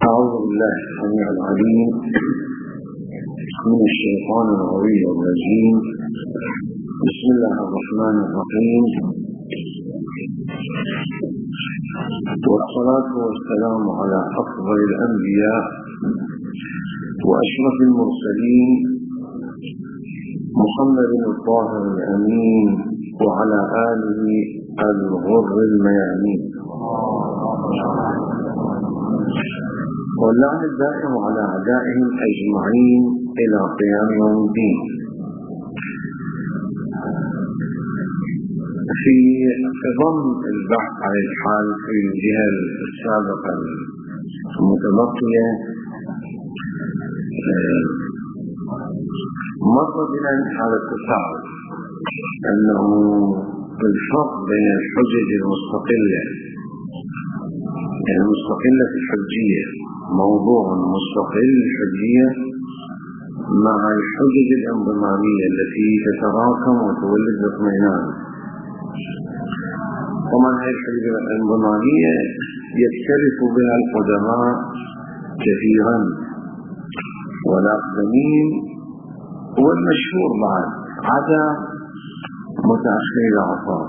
أعوذ بالله السميع العليم من الشيطان الغوي الرجيم. بسم الله الرحمن الرحيم، والصلاة والسلام على أفضل الأنبياء وأشرف المرسلين محمد الطاهر الأمين وعلى آله الغر الميامين، واللعن الدائم على أعدائهم أجمعين إلى قيام يوم الدين. في ضمن البحث عن الحال في الجهة السابقة المتبقية مر بنا على التساؤل أنه الفرق بين الحجج المستقلة المستقلة في الحجية، موضوع مستقل الحجية، مع الحجج الانضمامية التي تتراكم وتولد اطمئنان. طبعا هذه الحجج الانضمامية يختلف بها القدماء كثيرا والأقدمين والمشهور بعد عدا متأخري العصر.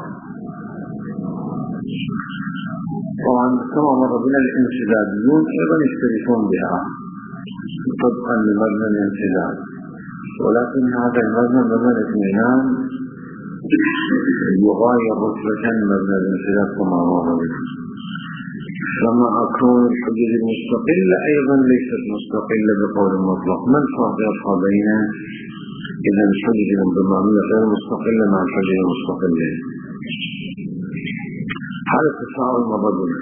طبعا كما مر بنا الانسداديون ايضا يختلفون بها طبقا لمبنى الانسداد، ولكن هذا المبنى مبنى الاطمئنان يغاير رتبة مبنى الانسداد كما مر بنا. لما أكون الحجج المستقلة أيضا ليست مستقلة بقول مطلق. ما الفرق يبقى بين إذا الحجج الانضمامية غير مستقلة مع الحجج المستقلة؟ هذا التساؤل مر بنا،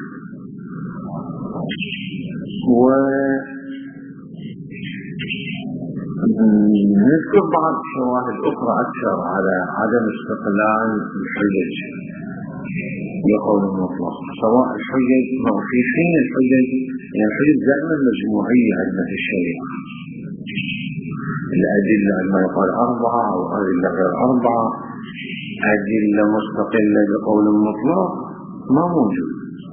ونذكر بعض الشواهد أخرى أكثر على عدم استقلال الحجج بقول مطلق، سواء الحجج أو في حين الحجج. يعني الحجج دائما مجموعية عندنا في الشريعة، الأدلة عندما يقال 4 أو أدلة غير 4، أدلة مستقلة بقول مطلق ما موجود.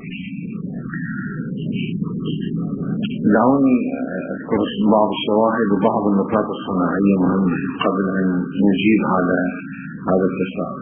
دعوني أذكر بعض الشواهد وبعض النقاط الصناعية مهمة قبل أن نجيب على هذا التساؤل.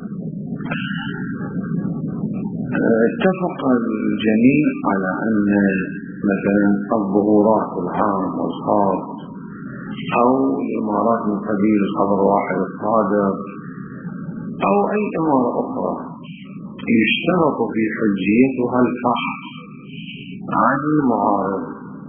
اتفق الجميع على أن مثلا الظهورات العام والخاص أو الإمارات من قبيل خبر واحد الصادر أو أي إمارة أخرى يشترط في حجيتها الفحص عن المعارض،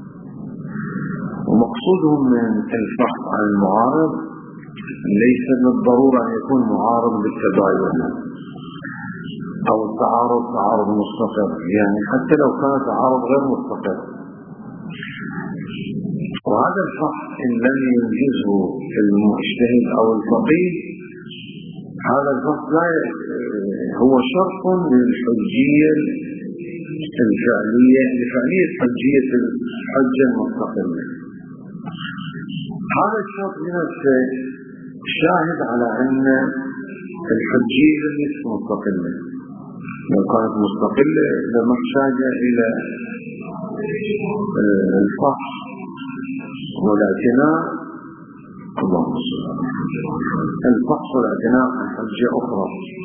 ومقصودهم من الفحص عن المعارض ليس بالضرورة أن يكون معارض بالتباين أو التعارض تعارض مستقر، يعني حتى لو كان تعارض غير مستقر. وهذا الفحص إن لم ينجزه المجتهد أو الفقيه، هذا الفحص لا هو شرط للحجية الفعلية لفعلية حجية الحجة المستقلة. هذا الشرط بنفسه شاهد على أن الحجية ليست مستقلة. لو كانت مستقلة لما احتاج إلى الفحص والاعتناء، الفحص والاعتناء عن حجة أخرى،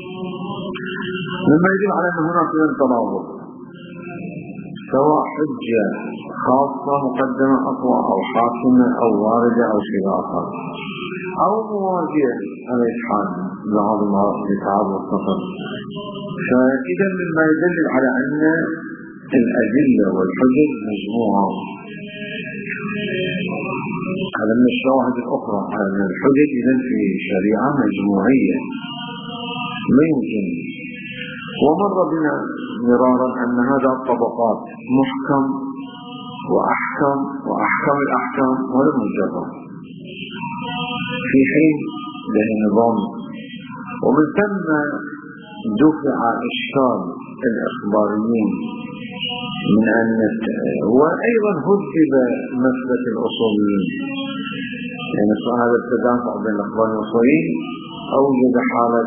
مما يدل على أن هناك من تناقض، سواء حجة خاصة مقدمة أقوى أو حاكمة أو واردة أو شيء آخر أو مواجهة على الحال بعض الاتعاب والسفر. فإذا مما يدل على أن الأدلة والحجج مجموعة. هذا من الشواهد الأخرى على أن الحجج إذن في شريعة مجموعية ما يمكن. ومر بنا مرارا أن هذا الطبقات محكم وأحكم وأحكم الأحكام ولم يجرب، في حين له نظام. ومن ثم دفع إشكال الإخباريين من أن وأيضا هذب مسلك الأصوليين، يعني هذا التدافع بين الإخباريين والأصوليين أوجد حالة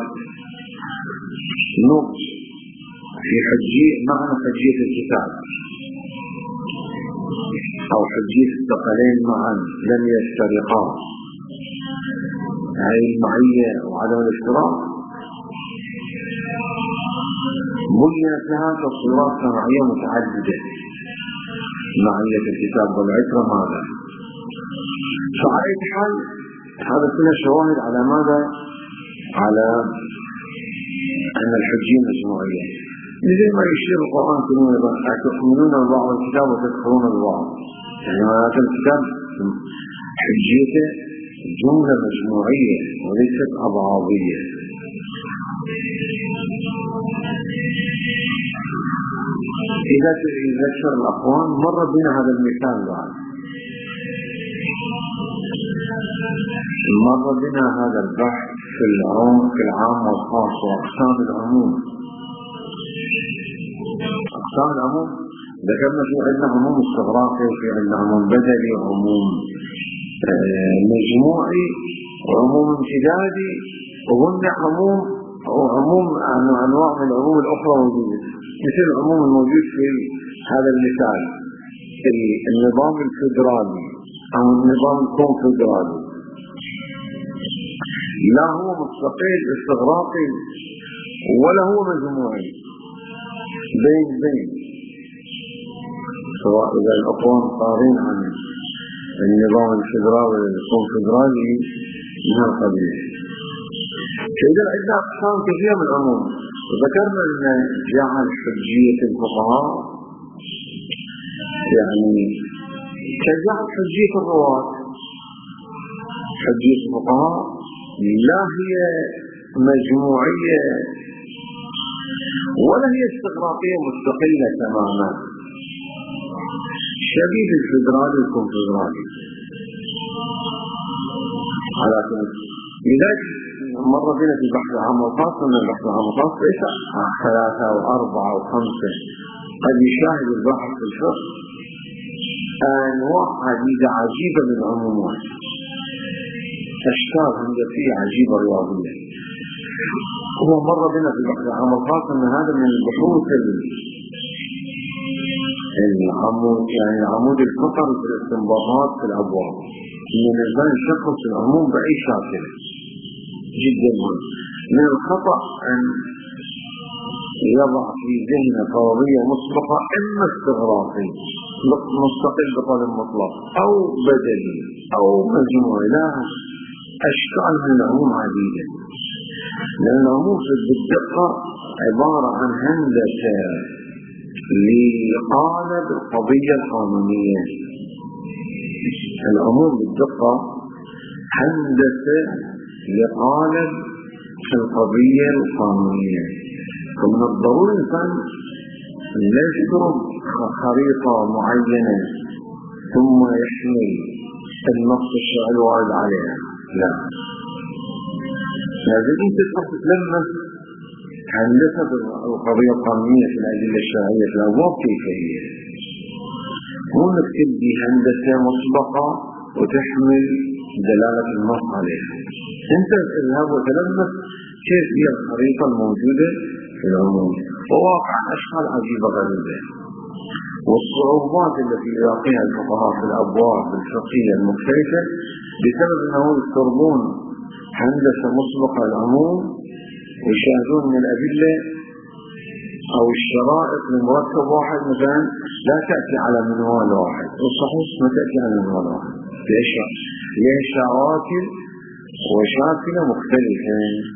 نقص في معنى حجية الكتاب. أو حجية الثقلين معا لم يفترقا، هاي المعية وعدم الافتراق بنيت لها تصورات سمعية متعددة، معية الكتاب والعترة ماذا. فعلى أي حال هذا كله شواهد على ماذا؟ على أن الحجية مجموعية، مثل ما يشير القرآن تؤمنون ببعض الكتاب وتكفرون ببعض، يعني معناته الكتاب حجيته جملة مجموعية وليست أبعاضية. إذا تذكر الأخوان مر بنا هذا المثال بعد، مر بنا هذا البحث في العام والخاص وأقسام العموم. أقسام العموم ذكرنا في عندنا عموم استغراقي، وفي عندنا عموم بدلي، عموم مجموعي، وعموم امتدادي، وقلنا عموم أنواع من العموم الأخرى موجودة، مثل العموم الموجود في هذا المثال النظام الفيدرالي أو النظام الكونفدرالي، لا هو مستقل استغراقي ولا هو مجموعي، بين سواء إذا الأقوام قارين عن النظام الفيدرالي الكونفدرالي من القبيل. فإذا عندنا أقسام كثيرة من العموم، وذكرنا أن جعل حجية الفقهاء يعني كجعل حجية الرواة. حجية الفقهاء لا هي مجموعية ولا هي استغراقية مستقلة تماما، شبيه الفيدرالي والكونفدرالي. على كل لذلك مر بنا في البحث العام والخاص أن البحث العام والخاص ليس 3 و4 و5، قد يشاهد الباحث في الفقه أنواع عجيبة من العمومات، أشكال هندسية عجيبة رياضية. هو مر بنا في البحث العام والخاص أن هذا من البحوث يعني العمود الفقري في الاستنباطات في الأبواب، من الإنسان يشخص العموم بأي شاكل جدا مهم. من الخطأ أن يضع في ذهنه فرضية مسبقة إما استغراقي مستقل بقول مطلق أو بدلي أو مجموعي، لا، أشكال من العموم عديدة، لأن العموم بالدقة عبارة عن هندسة لقالب القضية القانونية. العموم بالدقة هندسة لقالب القضية القانونية. فمن الضروري الإنسان لا يشترط خريطة معينة ثم يحمل النص الشرعي الوارد عليها، لا، لازم تتلمس هندسة القضية القانونية في الأدلة الشرعية في الأبواب كيف هي، مو انك تبدي هندسة مسبقة وتحمل دلالة النص عليها. انت اذهب وتلمس كيف هي الخريطة الموجودة في العموم، وواقع أشكال عجيبة غريبة. والصعوبات التي يلاقيها الفقهاء في الأبواب الفقهية المختلفة بسبب أنهم يفترضون هندسة مسبقة العموم ويشاهدون من الأدلة أو الشرائط من مركب واحد مثلا لا تأتي على منوال واحد، والصحيح ما تأتي على منوال واحد، ليش شواكل وشاكلة مختلفة.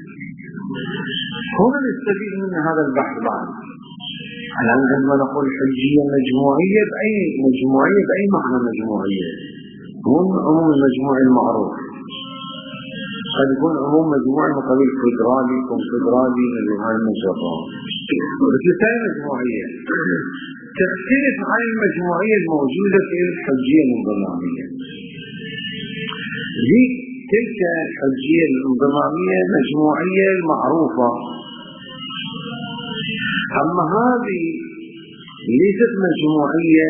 هنا نستفيد من هذا البحث بعد. الآن عندما نقول حجية مجموعية بأي معنى مجموعية؟ هو عموم المجموعي المعروف، قد يكون عموم مجموعي من قبيل فيدرالي كونفدرالي مجموعي مجرد، بتلك مجموعية تختلف عن المجموعية الموجودة في الحجية الانضمامية. تلك الحجية الانضمامية مجموعية المعروفة، أما هذه ليست مجموعية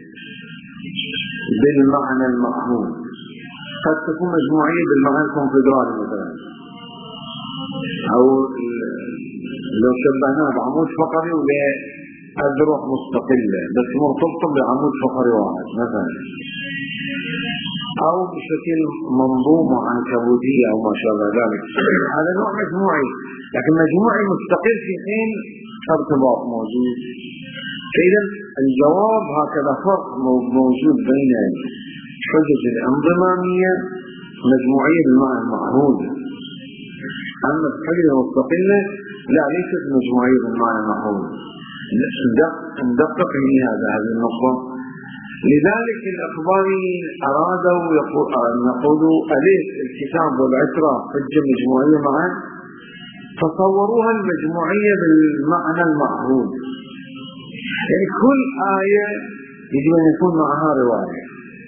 بالمعنى المفهوم، قد تكون مجموعية بالمعنى الكونفدرالي مثلا، أو لو شبهناها بعمود فقري أذرع مستقلة بس مرتبطة بعمود فقري واحد مثلا، أو بشكل منظومة عنكبوتية أو ما شابه ذلك، هذا نوع مجموعي. لكن مجموعي مستقل في حين ارتباط موجود. فإذا الجواب هكذا فرق موجود بين حجج الانضمامية مجموعية بالمعنى المعهود، أما الحجج المستقلة لا، ليست مجموعية بالمعنى المعهود. ندقق في هذه النقطة. لذلك الأخباريين أرادوا أن يقولوا أليس الكتاب والعترة حجة مجموعية معا، فصوروها المجموعية بالمعنى المعهود، يعني كل آية يجب أن يكون معها رواية.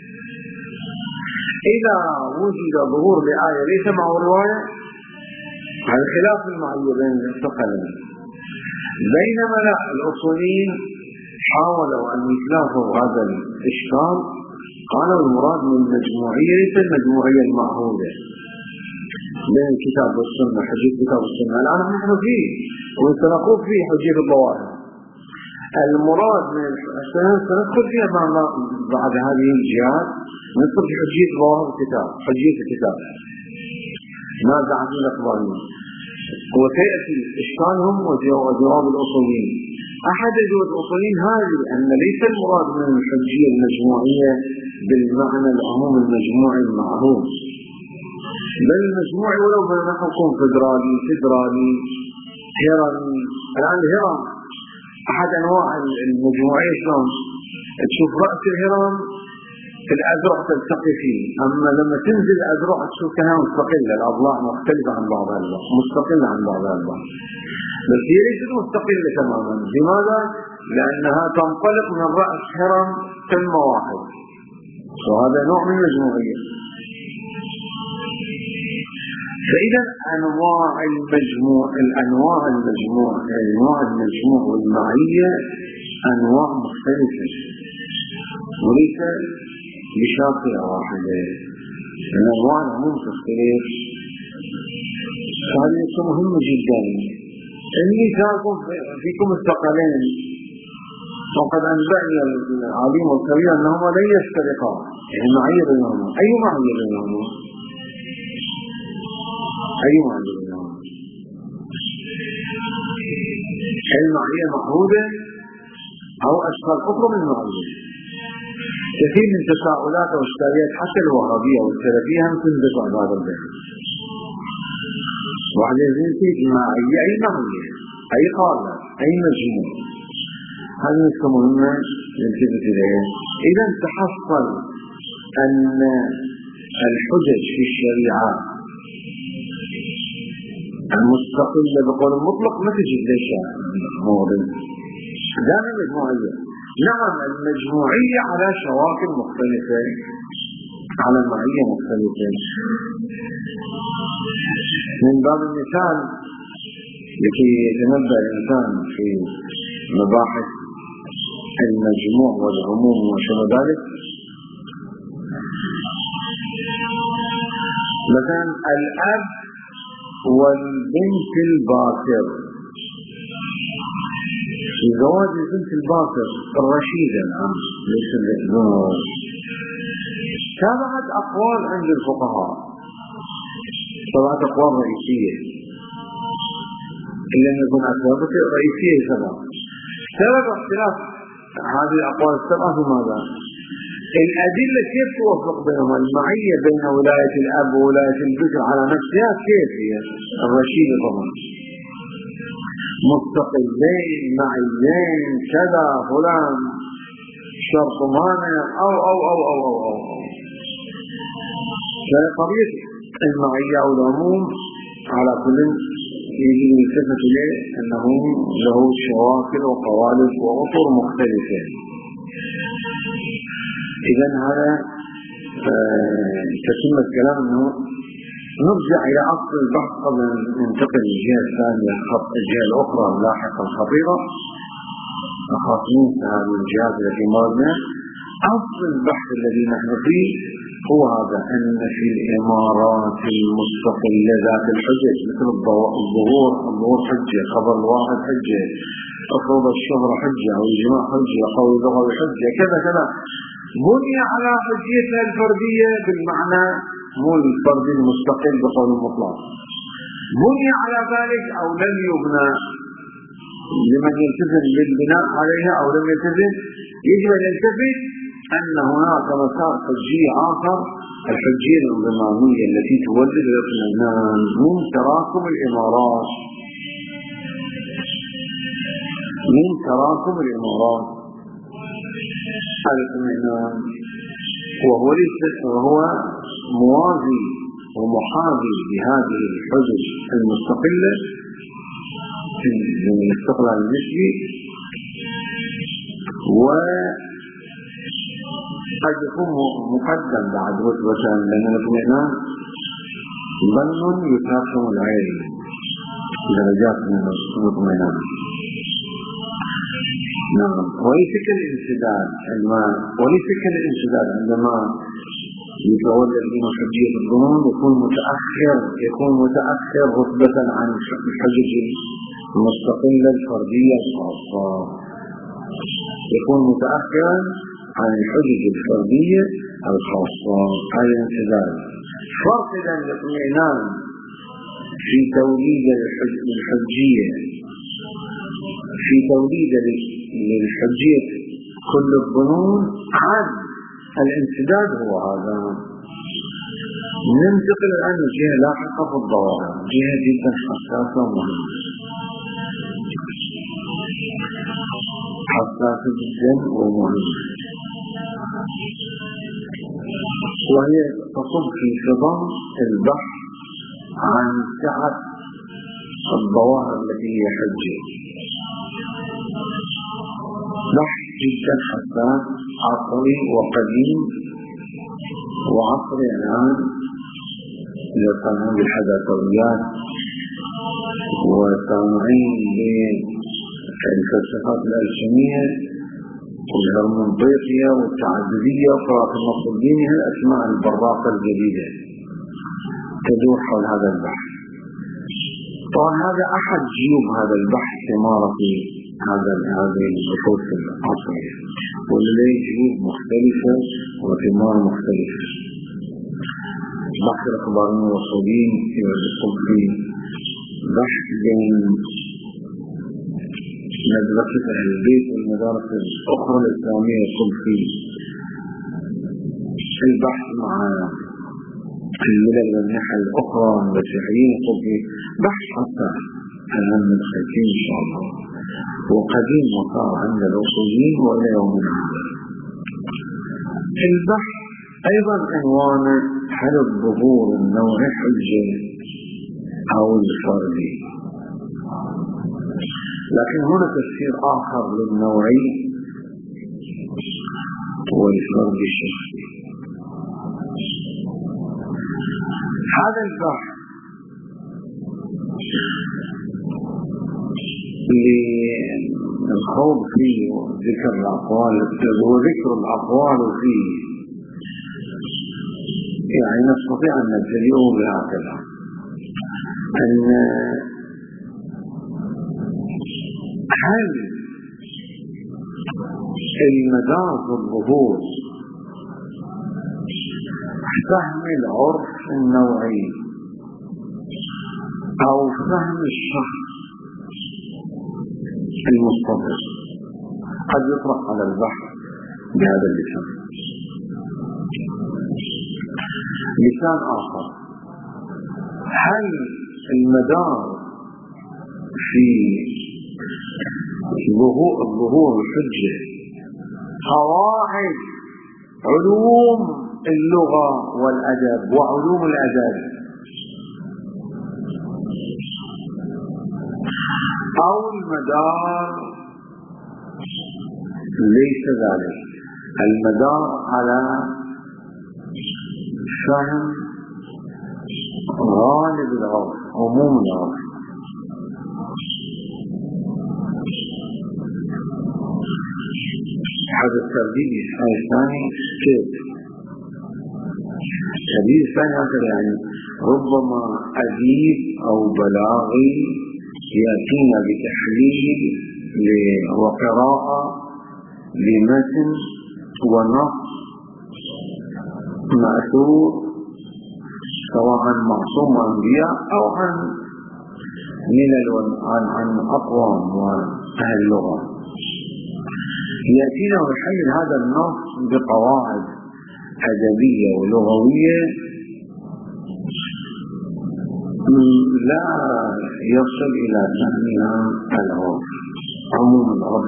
إذا وجد ظهور لآية ليس معه رواية، على خلاف المعية بين الثقلين. بينما لا، الأصوليين حاولوا أن يتلافوا هذا الإشكال، قالوا المراد من المجموعية ليس المجموعية المعهودة بين الكتاب والسنة، حجية الكتاب والسنة. الآن نحن فيه ونتناقض فيه حجية الظواهر. المراد من سندخل فيها بعد هذه الجهات، ندخل في حجية ظواهر الكتاب، حجية الكتاب ماذا عن الأخباريين، وسيأتي إشكالهم وجواب الأصوليين. أحد جواب الأصوليين هذه أن ليس المراد من الحجية المجموعية بالمعنى العموم المجموعي المعروف، بل المجموعي ولو بنحكم فدرالي هرمي. الآن الهرم أحد أنواع المجموعية، شلون تشوف رأس الهرم الأذرع تلتقي فيه، أما لما تنزل الأذرع تشوف كأنها مستقلة، الأضلاع مختلفة عن بعضها البعض، مستقلة عن بعضها البعض، بس هي ليست مستقلة تماما. لماذا؟ لأنها تنطلق من رأس هرم كلمة واحد، وهذا نوع من المجموعية. فإذا أنواع المجموع والمعية أنواع مختلفة وليس بشاطئة واحدة، الأنواع العموم تختلف. هذه نقطة مهمة جدا. المثال فيكم الثقلين، وقد أنبأني العظيم والكبير أنهما لن يفترقا، يعني معية بينهما. أي معية بينهما؟ المعية معهودة أو أشكال أخرى من المعية. كثير من تساؤلات واشكاليات حتى الوهابية والسلفية هم تنبقى هذا البحث. واحد يزيد معية أي معية، أي قالة، أي مجموع. هذه نقطة مهمة نلتفت إليها. إذا تحصل أن الحجج في الشريعة المستقلة بقول المطلق ما تجد ليش موضوع دائما مجموعية. نعم المجموعية على شواكل مختلفة، على معية مختلفة. من باب المثال لكي يتنبأ الإنسان في مباحث المجموع والعموم وشبه ذلك، مثلا الأب والبنت الباكر، في زواج البنت الباكر الرشيدة الآن ليس الإذنور، تابعت أقوال عند الفقهاء، سبعة أقوال رئيسية، إلا أن يكون أسباب رئيسية سبعة. سبب اختلاف هذه الأقوال السبعة في ماذا؟ الأدلة كيف توفق بينهما؟ المعية بين ولاية الأب وولاية البكر على نفسها كيف هي؟ الرشيدة طبعا مستقلين معيين كذا فلان شرط مانع أو قضية المعية أو العموم على كل يجب يلتفت إليه أنه له شواكل وقوالب وأطر مختلفة. إذا هذا تتم الكلام أنه نرجع إلى أصل البحث قبل أن ننتقل للجهة الثانية، الجهة الأخرى اللاحقة الخطيرة خاصين هذه الجهات التي مرنا. أصل البحث الذي نحن فيه هو هذا أن في الإمارات المستقلة ذات الحجج مثل الظهور حجة، خبر الواحد حجة، أفرض الشهر حجة أو الجماع حجة أو الظهر حجة كذا كذا، بني على حجيتها الفردية بالمعنى مو الفردي المستقل بقول المطلق، بني على ذلك أو لم يبنى لمن يلتزم بالبناء عليها أو لم يلتزم، يجب أن يلتفت أن هناك مسار حجي آخر، الحجية الانضمامية التي تولد الاطمئنان من تراكم الإمارات، الاطمئنان، وهو موازي ومحاذي لهذه الحجج المستقلة من الاستقلال النسبي، وقد يكون مقدم بعد رتبة، لأن الاطمئنان ظن يتاكم العين درجات من الاطمئنان. نعم. وليس كالانسداد عندما يتولد من حجية الظنون يكون متأخر رتبة عن الحجج المستقلة الفردية الخاصة، يكون متأخرا عن الحجج الفردية الخاصة. هذا الانسداد. فرق بين الاطمئنان في توليد الحجية، في توليد للحجية كل الظنون، عن الانسداد هو هذا. ننتقل الآن لجهة لاحقة في الظواهر، جهة جدا حساسة ومهمة، حساسة جدا ومهمة، وهي تصب في خضم البحث عن سعة الظواهر التي هي حجة. بحث جدا حساس، عصري وقديم وعصري الآن، إذا كانوا بالحداثويات وسامعين بالفلسفات الألسنية والهرمنطيقية والتعددية وقراءة النص الديني، الأسماء البراقة الجديدة تدور حول هذا البحث. طبعا هذا أحد جيوب هذا البحث، ثمارة هذه البحوث العصرية، ولديه جيوب مختلفة وثمار مختلفة. بحث الأخباريين والوصولين يدخل في بحث بين مدرسة أهل البيت والمدارس الأخرى الإسلامية، يدخل في البحث مع الملل والنحل الأخرى المسيحيين، يدخل في بحث حتى الآن مدخلين إن شاء الله، وقديم وصار عند الوصولين وإلى يومنا هذا. البحث أيضا عنوان هل الظهور النوعي حجة أو الفردي، لكن هنا تفسير آخر للنوعي والفردي الشخصي. هذا البحث للخوض فيه وذكر الأقوال فيه، يعني نستطيع أن نبتدئه بهكذا، أن هل المدار في الظهور فهم العرف النوعي أو فهم الشخص المستقل؟ قد يطرح على البحث بهذا اللسان. لسان آخر، هل المدار في ظهور الحجة قواعد علوم اللغة والأدب وعلوم الأدب، أو المدار ليس ذلك، المدار على فهم غالب العرف، عموم العرف؟ هذا الترديد الثاني كيف؟ السبيل الثاني هكذا يعني ربما أديب أو بلاغي يأتينا بتحليل وقراءة لمتن ونص مأثور سواء عن معصوم أنبياء أو عن ملل عن أقوام وأهل اللغة، يأتينا ويحلل هذا النص بقواعد أدبية ولغوية لا يصل إلى فهمها العرف، عموم العرف،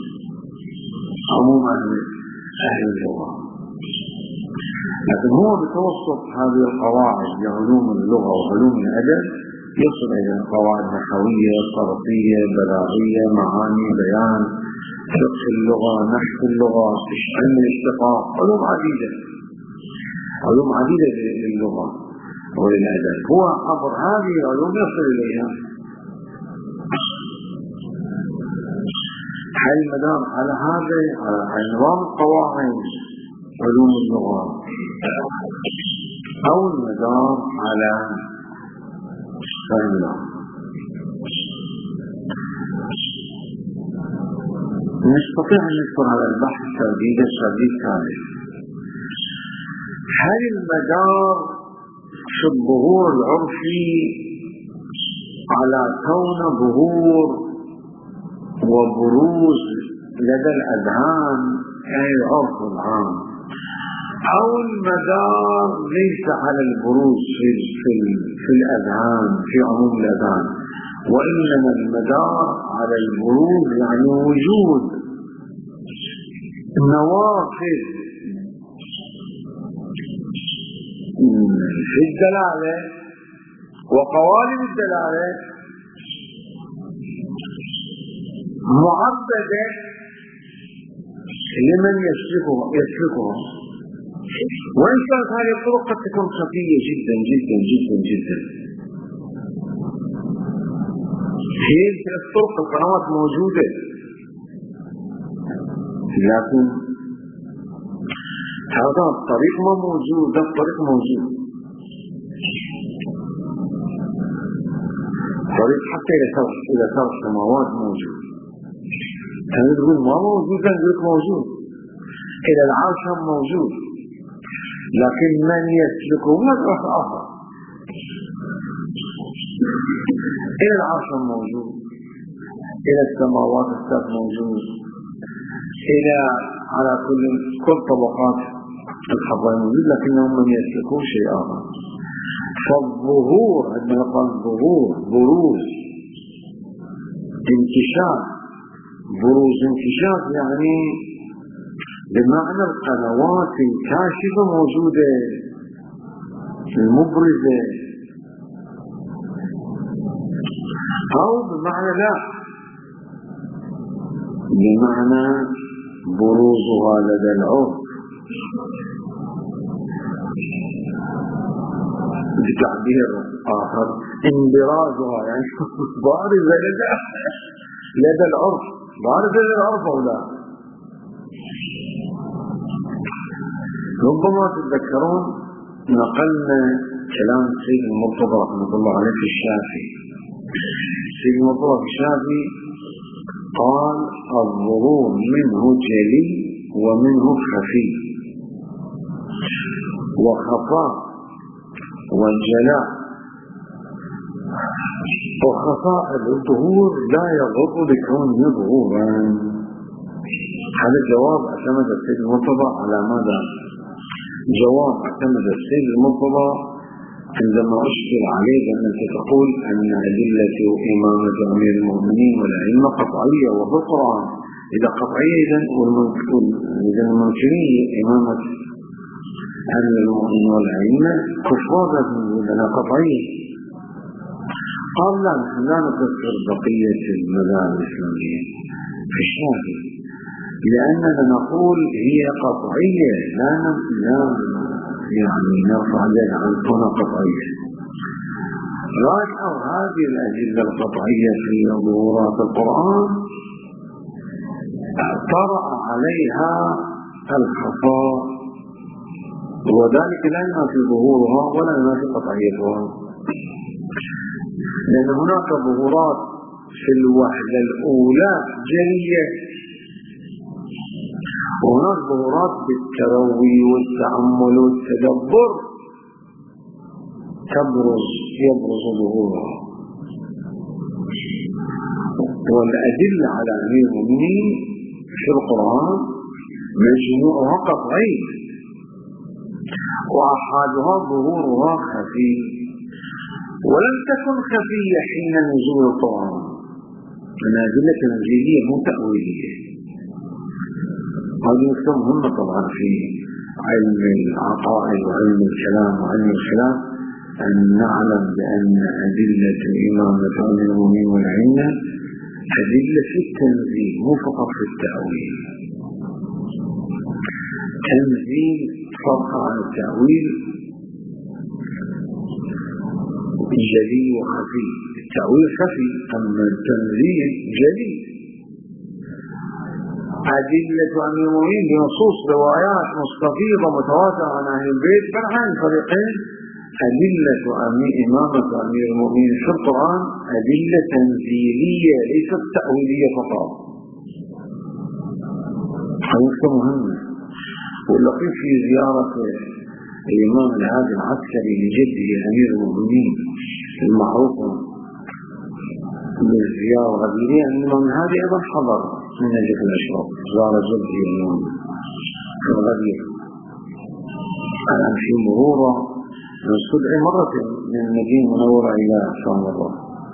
عموم أهل اللغة. لكن هو بتوسط هذه القواعد لعلوم اللغة وعلوم الأدب يصل إلى قواعد نحوية، صرفية، بلاغية، معاني، بيان، فقه اللغة، نحو اللغة، علم الاشتقاق، علوم عديدة للغة وللأدب. هو عبر هذه العلوم يصل إليها. هل المدار على هذا على نظام القواعد علوم اللغة أو المدار على فهمنا؟ نستطيع أن نذكر على البحث ترديد ثالث. هل المدار في الظهور العرفي على كون ظهور وبروز لدى الأذهان أي العرف العام، أو المدار ليس على البروز في الأذهان في عموم الأذهان، وإنما المدار على البروز يعني وجود نوافذ في الدلالة وقوالب الدلالة معبدة لمن يسلكها، وإن كانت هذه الطرق قد تكون خفية جدا جدا جدا جدا. هي الطرق القنوات موجودة، لكن هذا الطريق ما موجود، ده الطريق موجود. طريق حتى إلى سبع سماوات موجود. أنا تقول ما موجود، أنا أقول موجود. إلى العرش موجود، لكن من يسلكه مدرسة آخر. إلى العرش موجود، إلى السماوات السبع موجود، إلى على كل طبقات الحضارة موجود، لكنهم من يسلكوا شيء آخر. فالظهور عندما قال ظهور بروز انكشاف، بروز انكشاف يعني بمعنى القنوات الكاشفة موجودة المبرزة، أو بمعنى لا، بمعنى بروزها لدى العرف بتعبير آخر انبرازها يعني بارزة لدى العرف، بارزة لدى العرف أو لا. ربما تتذكرون نقلنا كلام سيد المرتضى رحمه الله عليه في الشافعي. سيد المرتضى في الشافعي قال الظهور منه جلي ومنه خفي، وخفاء والجلاء. وخفاء الظهور لا يضر بكونه ظهورا. هذا جواب اعتمد السيد المرتضى على ماذا؟ جواب اعتمد السيد المرتضى عندما أشكل عليه بأنك تقول أن أدلة إمامة أمير المؤمنين والأئمة قطعية وهو القرآن. إذا قطعية إذا المنكرين إمامة أمير المؤمنين والأئمة كفار لنا قطعية. قال لا، نحن لا نكفر بقية المذاهب الإسلامية في الشافعي، لأننا نقول هي قطعية لا يعني نرفع ذلك عن كونها قطعية. راجعوا هذه الأدلة القطعية في ظهورات القرآن طرأ عليها الخفاء وذلك لا ينافي ظهورها ولا ينافي قطعيتها، لأن هناك ظهورات في الوحدة الأولى جلية، وهناك ظهورات بالتروي والتأمل والتدبر يبرز ظهورها. والأدلة على أمير المؤمنين في القرآن مجموعها قطعي، وأحادها ظهورها خفي، ولم تكن خفية حين نزول القرآن، أنها أدلة تنزيلية مو تأويلية. هذه نقطة مهمة طبعا في علم العقائد وعلم الكلام وعلم الخلاف، أن نعلم بأن أدلة إمامة أمير المؤمنين والعلم أدلة في التنزيل مو فقط في التأويل. تنزيل فرق عن التأويل جلي وخفي، التأويل خفي أما التنزيل جلي. أدلة أمير المؤمنين بنصوص روايات مستفيضة متواترة عن أهل البيت بل عن فريقين. أدلة إمامة أمير المؤمنين في القرآن أدلة تنزيلية ليست تأويلية فقط. هذا مهمة. واللطيف في زيارة الإمام العادل العسكري لجده أمير المؤمنين المعروف بالزيارة الغديرية، أن الإمام العادل أيضا حضر من نجف الأشراف، زار جده اليوم في الغدير. الآن في مرورة من صدع مرة من المدينة المنورة إلى سامراء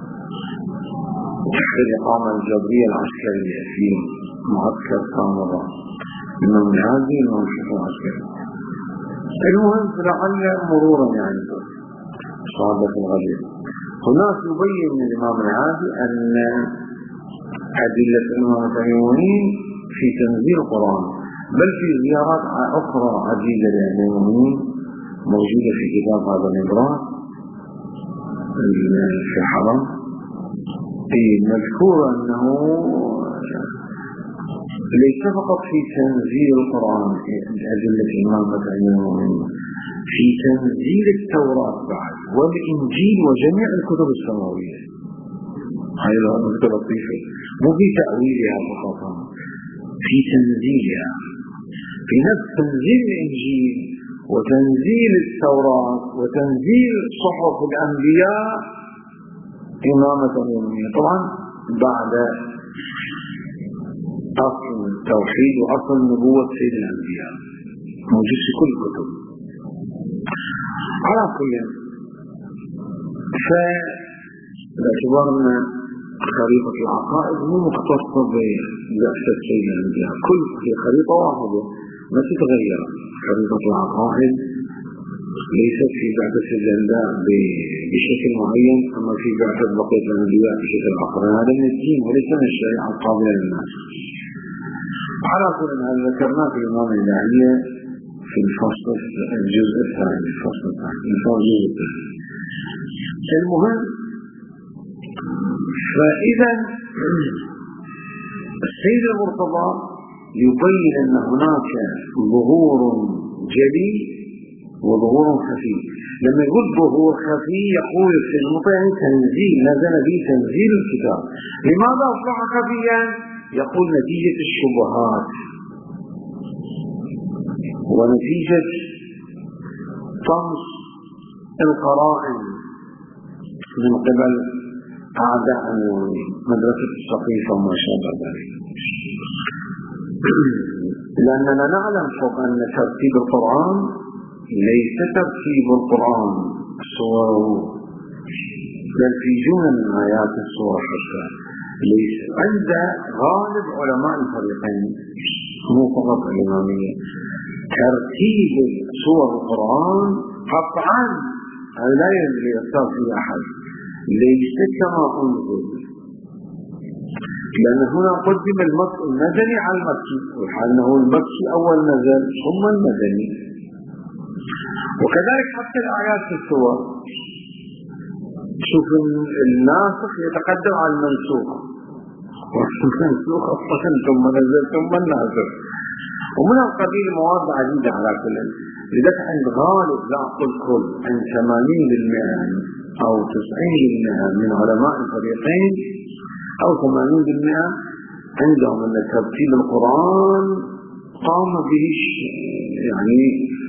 في الإقامة الجبرية العسكرية في معسكر سامراء، الإمام العادل المنشط العسكري. المهم لعل مرورا يعني صعدة الغدير هناك يبين من الإمام العادل أن أدلة إمامة المؤمنين في تنزيل القرآن، بل في زيارات أخرى عديدة للمؤمنين موجودة في كتاب هذا الإبراء في الحرم. مذكور أنه ليس فقط في تنزيل القرآن في أدلة إمامة المؤمنين، في تنزيل التوراة بعد والإنجيل وجميع الكتب السماوية. هذه النقطة لطيفة، مو في تأويلها فقط، في تنزيلها، في نفس تنزيل الإنجيل وتنزيل التوراة وتنزيل صحف الأنبياء إمامة المؤمنين. طبعا بعد أصل التوحيد وأصل نبوة سيد الأنبياء موجود في كل الكتب. على كل فاعتبار أن خريطة العقائد مو مختصة ببعثة سيد الأنبياء، كل خريطة واحدة ما تتغير. خريطة العقائد ليست في بعثة الأنبياء بشكل معين، أما في بعثة بقية الأنبياء بشكل آخر. هذا من الدين وليس من الشريعة القابلة للناس. على كل هذا ذكرناه في الإمام الإلهية في الفصل الجزء الثاني، الفصل الثاني المهم. فإذا السيد المرتضى يبين أن هناك ظهور جلي وظهور خفي. لما يقول ظهور خفي يقول في المطيع تنزيل، نزل به تنزيل الكتاب. لماذا أصبح خفيا؟ يقول نتيجة الشبهات ونتيجة طمس القرائن من قبل أعداء مدرسة السقيفة وما شابه ذلك. لأننا نعلم فوق أن ترتيب القرآن ليس ترتيب القرآن صوره، بل في جمل من آيات السورة حتى ليس عند غالب علماء الفريقين مو فقط الإمامية. ترتيب سور القرآن قطعا لا يختار فيه أحد، ليس كما أنزل، لأن هنا قدم المدني على المكي، والحال أنه المكي أول نزل ثم المدني. وكذلك حتى الآيات في السور، شوف الناسخ يتقدم على المنسوخ، والمنسوخ أصلا ثم نزل ثم الناسخ، ومن القبيل مواد عديدة على كل. لذلك عند غالب، لا أقول كل، عند 80% أو 90% من علماء الفريقين أو 80% عندهم أن ترتيب القرآن قام به يعني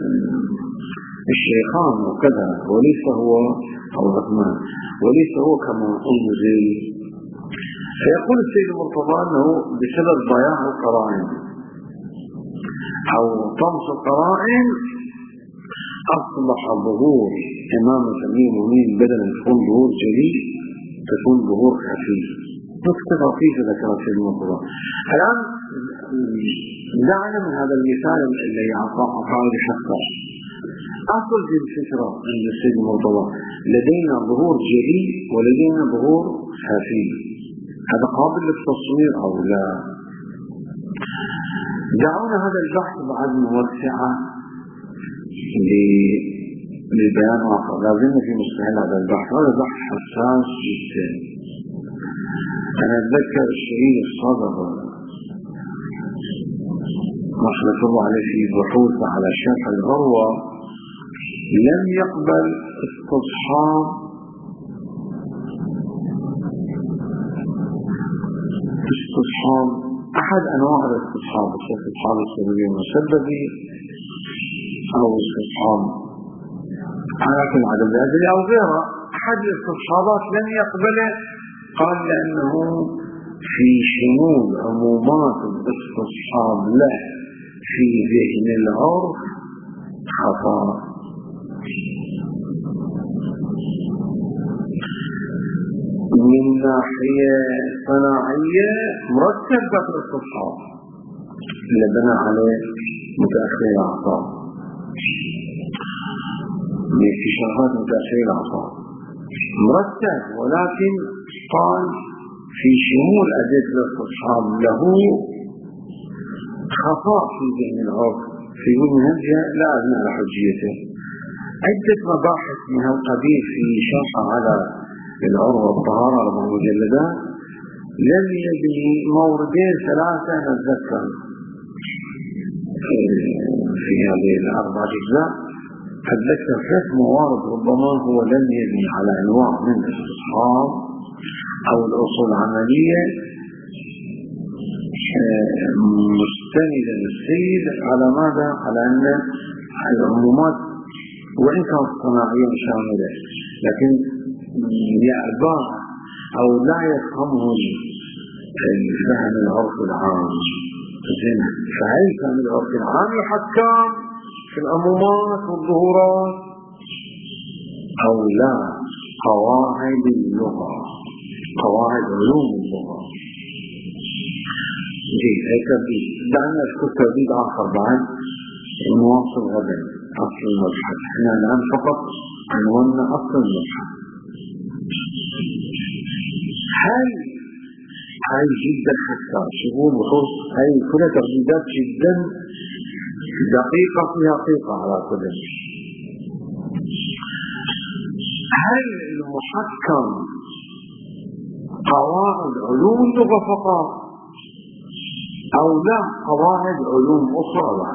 الشيخان وكذا، وليس هو أو عثمان، وليس هو كما أنزل. فيقول السيد المرتضى أنه بسبب ضياع القرائن أو طمس القرائن أصبح ظهور إمامة أمير المؤمنين بدل أن تكون ظهور جلي تكون ظهور خفي. نقطة لطيفة ذكرت السيد المرتضى. الآن دعنا من هذا المثال الذي أعطاه لحقه. أصل في الفكرة عند السيد المرتضى لدينا ظهور جلي ولدينا ظهور خفي، هذا قابل للتصوير أو لا؟ دعونا هذا البحث بعد موسعة لبيان آخر. لازم في مستهل هذا البحث، هذا بحث حساس جدا. أنا أتذكر الشهيد الصدر رحمة الله عليه في بحوث على شرح العروة لم يقبل استصحاب أحد أنواع الاستصحاب، استصحاب السببي المسببي أو استصحاب حالات العدد الأدلي أو غيرها. أحد الاستصحابات لم يقبله، قال لأنه في شمول عمومات الاستصحاب له في ذهن العرف خطأ. من ناحية صناعية مرتب بكر الاستصحاب اللي بنى عليه متأخر الأعصاب، من اكتشافات متأخر الأعصاب مرتب، ولكن قال في شمول أدلة الاستصحاب له خطأ في ذهن العرف في منهجه لا أبنى على حجيته. عدة مباحث من هالقبيل في شرح على العروة الطهارة 4 مجلدات لم يبني موردين 3 نتذكر في هذه 4 أجزاء. أتذكر 3 موارد ربما هو لم يبني على أنواع من الاستصحاب أو الأصول العملية مستندا السيد على ماذا؟ على أن العمومات وإن كانت صناعية شاملة لكن يأبى أو لا يفهمه الفهم العرف العام. فهل كان العرف العام يحكم في العمومات والظهورات أو لا؟ قواعد اللغة، قواعد علوم اللغة. جيد، هيك ترتيب. دعنا نذكر ترتيب آخر بعد نواصل غدا أصل المبحث. احنا الآن فقط عنواننا أصل المبحث. هاي جدا حساس، شغول بخصوص هاي كلها ترديدات جدا دقيقة فيها حقيقة على كل. هل المحكم قواعد علوم اللغة فقط أو لا قواعد علوم أخرى؟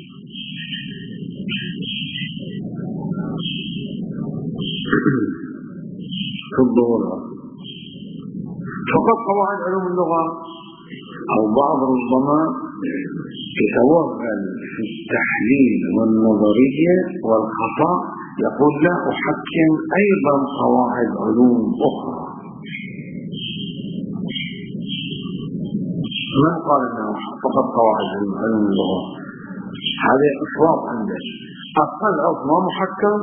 في الظهور فقط قواعد علوم اللغة أو بعض ربما يتوغل في التحليل والنظرية والخطأ يقول لا أحكم أيضا قواعد علوم أخرى. ما قال أنه فقط قواعد علوم اللغة؟ هذا إفراط عنده. أصل العرف ما محكم،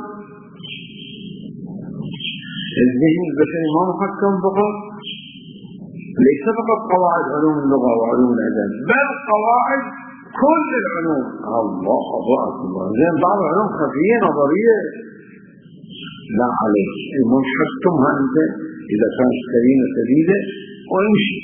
الذهن البشري ما محكم فقط، ليس فقط قواعد علوم اللغة وعلوم الأدب بل قواعد كل العلوم. الله أكبر. زين بعض العلوم خفية نظرية لا عليك، المهم حكمها أنت إذا كانت سليمة سديدة وامشي.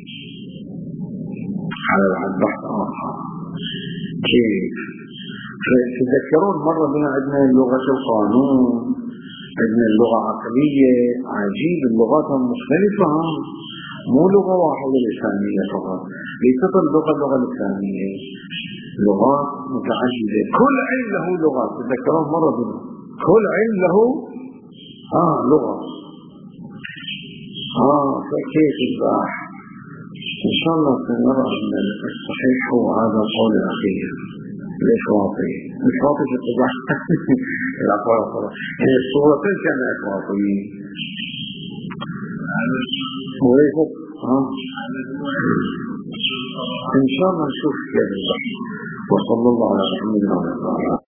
على البحث آخر كيف تذكرون مرة بنا عندنا اللغة القانون، عندنا اللغة عقلية. عجيب، اللغات المختلفة مو لغة واحدة لسانية فقط، ليست اللغة اللسانية، لغات متعددة، كل علم له لغات، تذكرون مرة بنا كل علم له لغة. فكيف الباح؟ إن شاء الله سنرى أن الصحيح هو هذا القول الأخير. ليش واطي؟ مش واطي في الطباح الأقوال الأخرى، هي الصورتين كان واطيين وليست إن شاء الله نشوف كيف البحث. وصلى الله على محمد وعلى آله.